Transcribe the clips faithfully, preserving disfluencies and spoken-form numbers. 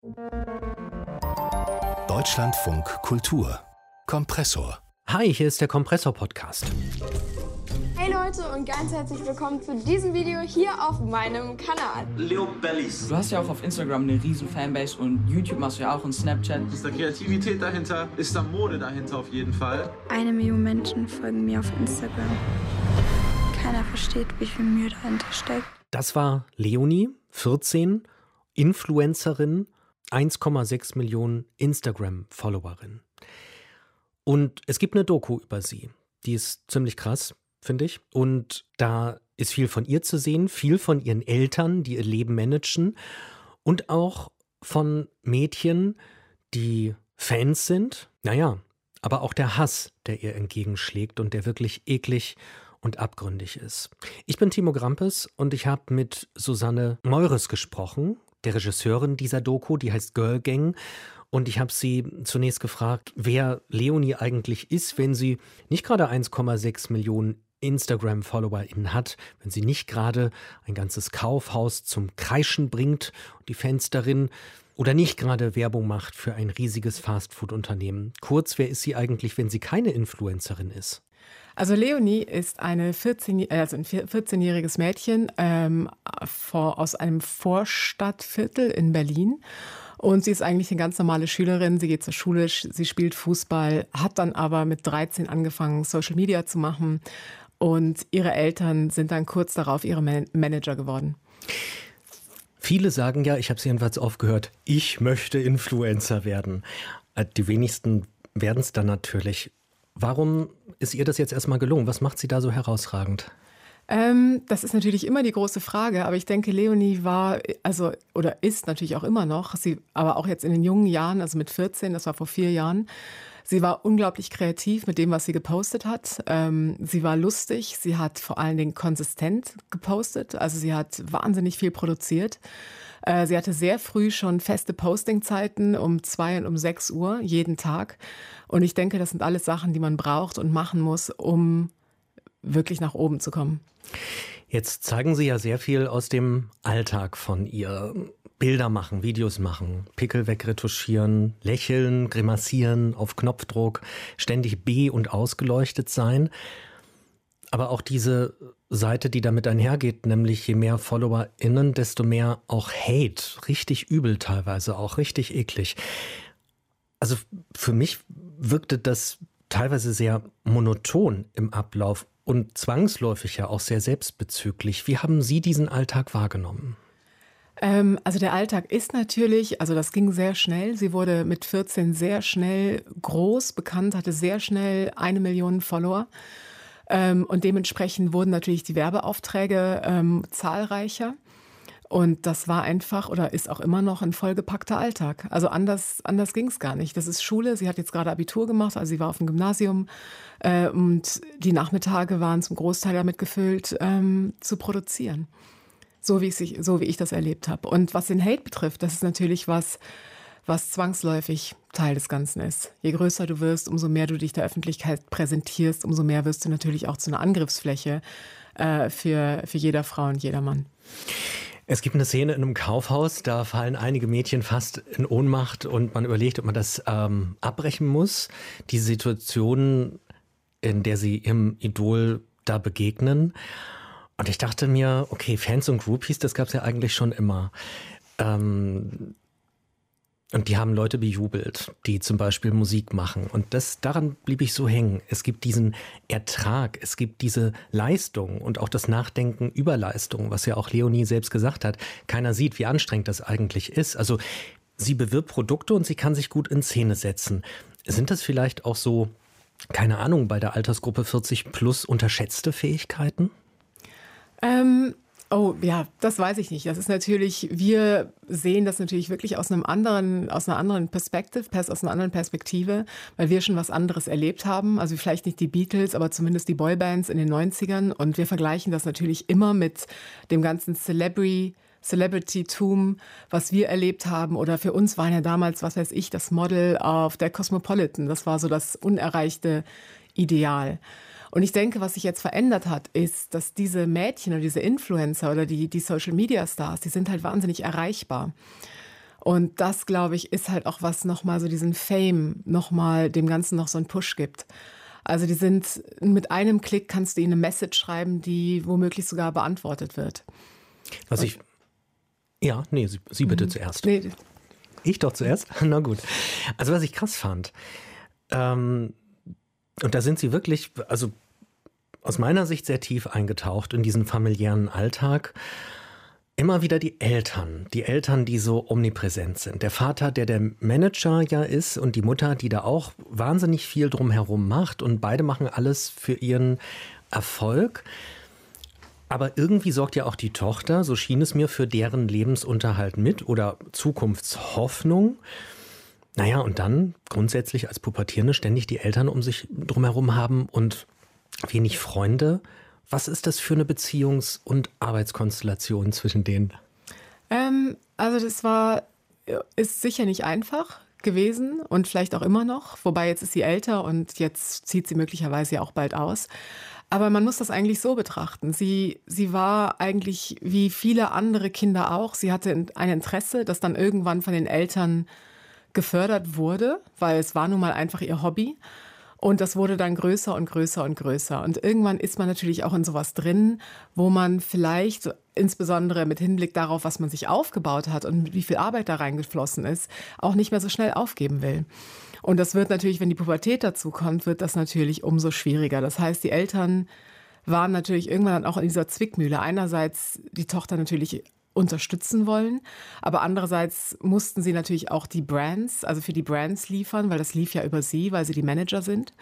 Deutschlandfunk Kultur Kompressor. Hi, hier ist der Kompressor-Podcast. Hey Leute und ganz herzlich willkommen zu diesem Video hier auf meinem Kanal. Leo Bellies. Du hast ja auch auf Instagram eine riesen Fanbase und YouTube machst du ja auch und Snapchat. Ist da Kreativität dahinter? Ist da Mode dahinter auf jeden Fall? Eine Million Menschen folgen mir auf Instagram. Keiner versteht, wie viel Mühe dahinter steckt. Das war Leonie, vierzehn, Influencerin, eins Komma sechs Millionen Instagram-Followerin. Und es gibt eine Doku über sie. Die ist ziemlich krass, finde ich. Und da ist viel von ihr zu sehen, viel von ihren Eltern, die ihr Leben managen. Und auch von Mädchen, die Fans sind. Naja, aber auch der Hass, der ihr entgegenschlägt und der wirklich eklig und abgründig ist. Ich bin Timo Grampes und ich habe mit Susanne Meures gesprochen, der Regisseurin dieser Doku, die heißt Girl Gang. Und ich habe sie zunächst gefragt, wer Leonie eigentlich ist, wenn sie nicht gerade eins Komma sechs Millionen Instagram-FollowerInnen hat, wenn sie nicht gerade ein ganzes Kaufhaus zum Kreischen bringt und die Fans darin oder nicht gerade Werbung macht für ein riesiges Fastfood-Unternehmen. Kurz, wer ist sie eigentlich, wenn sie keine Influencerin ist? Also Leonie ist eine vierzehn, also ein vierzehnjähriges Mädchen ähm, vor, aus einem Vorstadtviertel in Berlin. Und sie ist eigentlich eine ganz normale Schülerin. Sie geht zur Schule, sie spielt Fußball, hat dann aber mit dreizehn angefangen, Social Media zu machen. Und ihre Eltern sind dann kurz darauf ihre Man- Manager geworden. Viele sagen ja, ich habe es jedenfalls aufgehört, ich möchte Influencer werden. Die wenigsten werden es dann natürlich. Warum ist ihr das jetzt erstmal gelungen? Was macht sie da so herausragend? Ähm, das ist natürlich immer die große Frage, aber ich denke, Leonie war, also oder ist natürlich auch immer noch, sie, aber auch jetzt in den jungen Jahren, also mit vierzehn, das war vor vier Jahren, sie war unglaublich kreativ mit dem, was sie gepostet hat. Ähm, sie war lustig, sie hat vor allen Dingen konsistent gepostet, also sie hat wahnsinnig viel produziert. Äh, sie hatte sehr früh schon feste Postingzeiten um zwei und um sechs Uhr jeden Tag. Und ich denke, das sind alles Sachen, die man braucht und machen muss, um wirklich nach oben zu kommen. Jetzt zeigen Sie ja sehr viel aus dem Alltag von ihr. Bilder machen, Videos machen, Pickel wegretuschieren, lächeln, grimassieren, auf Knopfdruck, ständig be- und ausgeleuchtet sein. Aber auch diese Seite, die damit einhergeht, nämlich je mehr FollowerInnen, desto mehr auch Hate. Richtig übel teilweise, auch richtig eklig. Also für mich wirkte das teilweise sehr monoton im Ablauf und zwangsläufig ja auch sehr selbstbezüglich. Wie haben Sie diesen Alltag wahrgenommen? Ähm, also der Alltag ist natürlich, also das ging sehr schnell. Sie wurde mit vierzehn sehr schnell groß, bekannt, hatte sehr schnell eine Million Follower. Ähm, und dementsprechend wurden natürlich die Werbeaufträge ähm, zahlreicher. Und das war einfach oder ist auch immer noch ein vollgepackter Alltag. Also anders, anders ging es gar nicht. Das ist Schule. Sie hat jetzt gerade Abitur gemacht, also sie war auf dem Gymnasium. Äh, und die Nachmittage waren zum Großteil damit gefüllt, ähm, zu produzieren. So wie, ich, so wie ich das erlebt habe. Und was den Hate betrifft, das ist natürlich was, was zwangsläufig Teil des Ganzen ist. Je größer du wirst, umso mehr du dich der Öffentlichkeit präsentierst, umso mehr wirst du natürlich auch zu einer Angriffsfläche äh, für, für jeder Frau und jeder Mann. Es gibt eine Szene in einem Kaufhaus, da fallen einige Mädchen fast in Ohnmacht und man überlegt, ob man das ähm, abbrechen muss. Die Situation, in der sie ihrem Idol da begegnen. Und ich dachte mir, okay, Fans und Groupies, das gab es ja eigentlich schon immer. Ähm, und die haben Leute bejubelt, die zum Beispiel Musik machen. Und das, daran blieb ich so hängen. Es gibt diesen Ertrag, es gibt diese Leistung und auch das Nachdenken über Leistung, was ja auch Leonie selbst gesagt hat. Keiner sieht, wie anstrengend das eigentlich ist. Also sie bewirbt Produkte und sie kann sich gut in Szene setzen. Sind das vielleicht auch so, keine Ahnung, bei der Altersgruppe vierzig plus unterschätzte Fähigkeiten? Ähm, oh ja, das weiß ich nicht. Das ist natürlich, wir sehen das natürlich wirklich aus einem anderen, aus einer anderen Perspektive, aus einer anderen Perspektive, weil wir schon was anderes erlebt haben. Also vielleicht nicht die Beatles, aber zumindest die Boybands in den neunzigern. Und wir vergleichen das natürlich immer mit dem ganzen Celebrity, Celebrity-Tum, was wir erlebt haben. Oder für uns waren ja damals, was weiß ich, das Model auf der Cosmopolitan. Das war so das unerreichte Ideal. Und ich denke, was sich jetzt verändert hat, ist, dass diese Mädchen oder diese Influencer oder die, die Social-Media-Stars, die sind halt wahnsinnig erreichbar. Und das, glaube ich, ist halt auch was nochmal so diesen Fame, nochmal dem Ganzen noch so einen Push gibt. Also die sind, mit einem Klick kannst du ihnen eine Message schreiben, die womöglich sogar beantwortet wird. Was ich, ja, nee, Sie, Sie bitte mhm. zuerst. Nee. Ich doch zuerst? Na gut. Also was ich krass fand, ähm, und da sind Sie wirklich, also aus meiner Sicht sehr tief eingetaucht in diesen familiären Alltag. Immer wieder die Eltern, die Eltern, die so omnipräsent sind. Der Vater, der der Manager ja ist, und die Mutter, die da auch wahnsinnig viel drumherum macht, und beide machen alles für ihren Erfolg. Aber irgendwie sorgt ja auch die Tochter, so schien es mir, für deren Lebensunterhalt mit oder Zukunftshoffnung. Naja, und dann grundsätzlich als Pubertierende ständig die Eltern um sich drumherum haben und wenig Freunde. Was ist das für eine Beziehungs- und Arbeitskonstellation zwischen denen? Ähm, also das war, ist sicher nicht einfach gewesen und vielleicht auch immer noch. Wobei jetzt ist sie älter und jetzt zieht sie möglicherweise ja auch bald aus. Aber man muss das eigentlich so betrachten. Sie, sie war eigentlich wie viele andere Kinder auch. Sie hatte ein Interesse, das dann irgendwann von den Eltern gefördert wurde, weil es war nun mal einfach ihr Hobby. Und das wurde dann größer und größer und größer. Und irgendwann ist man natürlich auch in sowas drin, wo man vielleicht, insbesondere mit Hinblick darauf, was man sich aufgebaut hat und wie viel Arbeit da reingeflossen ist, auch nicht mehr so schnell aufgeben will. Und das wird natürlich, wenn die Pubertät dazu kommt, wird das natürlich umso schwieriger. Das heißt, die Eltern waren natürlich irgendwann dann auch in dieser Zwickmühle. Einerseits die Tochter natürlich unterstützen wollen, aber andererseits mussten sie natürlich auch die Brands, also für die Brands liefern, weil das lief ja über sie, weil sie die Manager sind.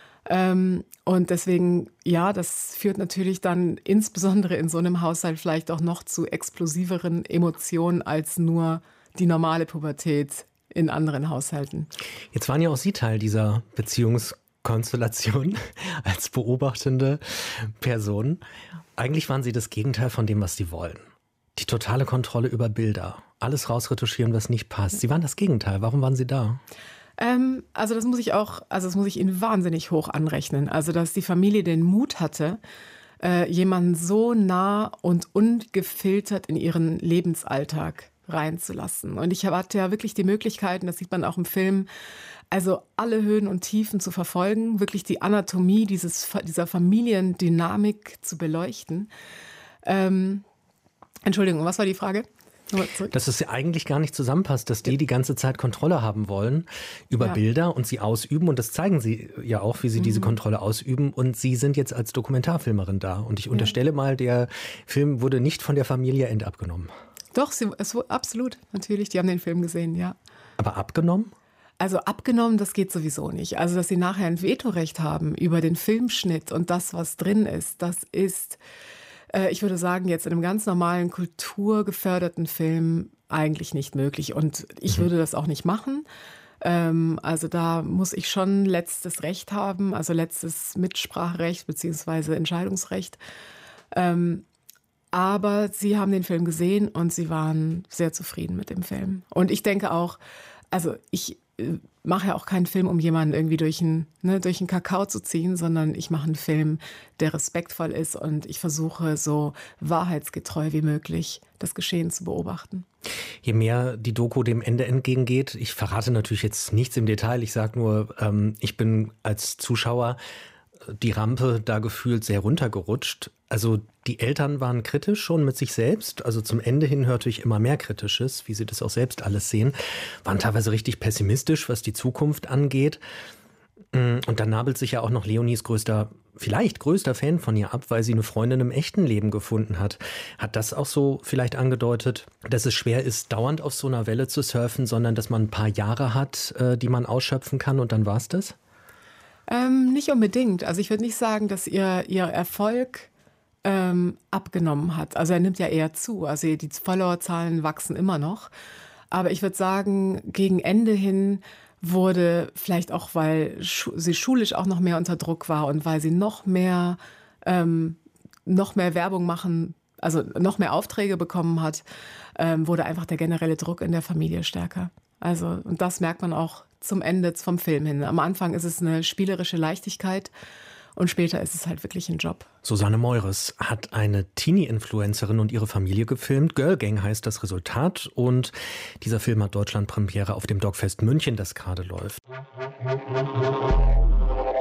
Ähm, und deswegen, ja, das führt natürlich dann insbesondere in so einem Haushalt vielleicht auch noch zu explosiveren Emotionen als nur die normale Pubertät in anderen Haushalten. Jetzt waren ja auch Sie Teil dieser Beziehungskonstellation als beobachtende Person. Eigentlich waren Sie das Gegenteil von dem, was Sie wollen. Die totale Kontrolle über Bilder. Alles rausretuschieren, was nicht passt. Sie waren das Gegenteil. Warum waren Sie da? Ähm, also das muss ich auch, also das muss ich Ihnen wahnsinnig hoch anrechnen. Also dass die Familie den Mut hatte, äh, jemanden so nah und ungefiltert in ihren Lebensalltag reinzulassen. Und ich hatte ja wirklich die Möglichkeiten, das sieht man auch im Film, also alle Höhen und Tiefen zu verfolgen, wirklich die Anatomie dieses, dieser Familiendynamik zu beleuchten. Ähm, Entschuldigung, was war die Frage? Dass es ja eigentlich gar nicht zusammenpasst, dass die die ganze Zeit Kontrolle haben wollen über ja. Bilder und sie ausüben. Und das zeigen sie ja auch, wie sie mhm. diese Kontrolle ausüben. Und Sie sind jetzt als Dokumentarfilmerin da. Und ich unterstelle ja. mal, der Film wurde nicht von der Familie endabgenommen. Doch, sie, es wurde absolut, natürlich. Die haben den Film gesehen, ja. Aber abgenommen? Also abgenommen, das geht sowieso nicht. Also, dass sie nachher ein Vetorecht haben über den Filmschnitt und das, was drin ist, das ist, äh, ich würde sagen, jetzt in einem ganz normalen, kulturgeförderten Film eigentlich nicht möglich. Und ich mhm. würde das auch nicht machen. Ähm, also da muss ich schon letztes Recht haben, also letztes Mitspracherecht beziehungsweise Entscheidungsrecht. Ähm, aber sie haben den Film gesehen und sie waren sehr zufrieden mit dem Film. Und ich denke auch, also ich mache ja auch keinen Film, um jemanden irgendwie durch einen, ne, durch einen Kakao zu ziehen, sondern ich mache einen Film, der respektvoll ist und ich versuche so wahrheitsgetreu wie möglich das Geschehen zu beobachten. Je mehr die Doku dem Ende entgegengeht, ich verrate natürlich jetzt nichts im Detail, ich sage nur, ähm, ich bin als Zuschauer die Rampe da gefühlt sehr runtergerutscht. Also die Eltern waren kritisch schon mit sich selbst. Also zum Ende hin hörte ich immer mehr Kritisches, wie sie das auch selbst alles sehen. Waren teilweise richtig pessimistisch, was die Zukunft angeht. Und dann nabelt sich ja auch noch Leonies größter, vielleicht größter Fan von ihr ab, weil sie eine Freundin im echten Leben gefunden hat. Hat das auch so vielleicht angedeutet, dass es schwer ist, dauernd auf so einer Welle zu surfen, sondern dass man ein paar Jahre hat, die man ausschöpfen kann und dann war's das? Ähm, nicht unbedingt. Also ich würde nicht sagen, dass ihr, ihr Erfolg ähm, abgenommen hat. Also er nimmt ja eher zu. Also die Followerzahlen wachsen immer noch. Aber ich würde sagen, gegen Ende hin wurde vielleicht auch, weil schu- sie schulisch auch noch mehr unter Druck war und weil sie noch mehr, ähm, noch mehr Werbung machen, also noch mehr Aufträge bekommen hat, ähm, wurde einfach der generelle Druck in der Familie stärker. Also, und das merkt man auch zum Ende vom Film hin. Am Anfang ist es eine spielerische Leichtigkeit Und später ist es halt wirklich ein Job. Susanne Meures hat eine Teenie-Influencerin und ihre Familie gefilmt. Girl Gang heißt das Resultat. Und dieser Film hat Deutschlandpremiere auf dem Dogfest München, das gerade läuft.